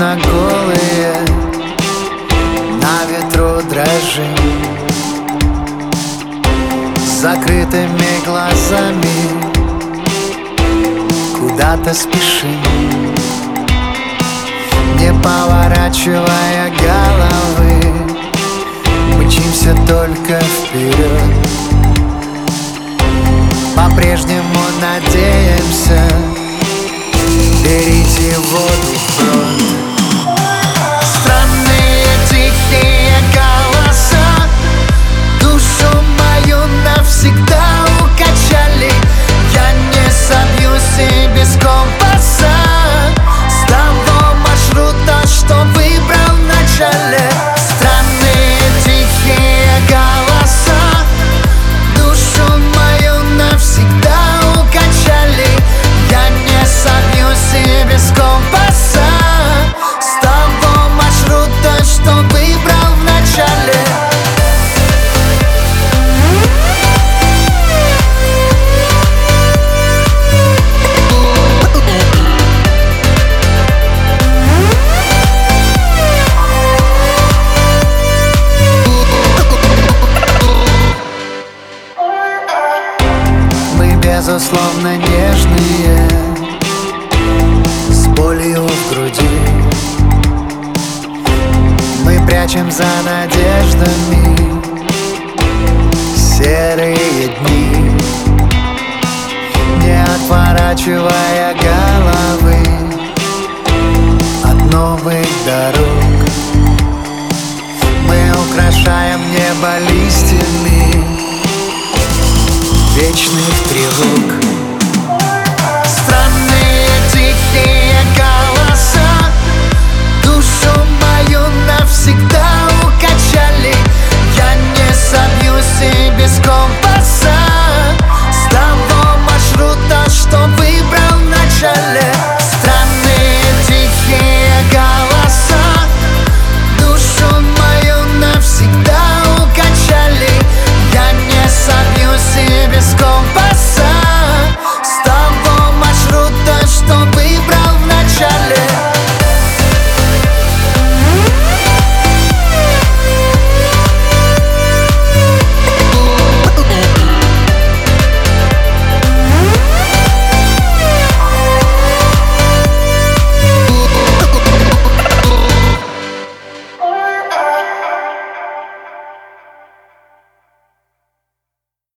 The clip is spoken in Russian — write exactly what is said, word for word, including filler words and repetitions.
вечно голые, на ветру дрожим, с закрытыми глазами куда-то спешим, не поворачивая головы, мчимся только вперед. По-прежнему надеемся перейти воду вброд. Странные тихие голоса душу мою навсегда укачали. Я не собьюсь и без компаса с того маршрута, что выбрал в начале. Странные тихие голоса душу мою навсегда укачали. Я не собьюсь и без компаса с того маршрута, что выбрал в начале. Мы безусловно нежные, с болью в груди. Мы прячем за надеждами серые дни, не отворачивая головы от новых дорог. Мы украшаем небо листьями вечных тревог.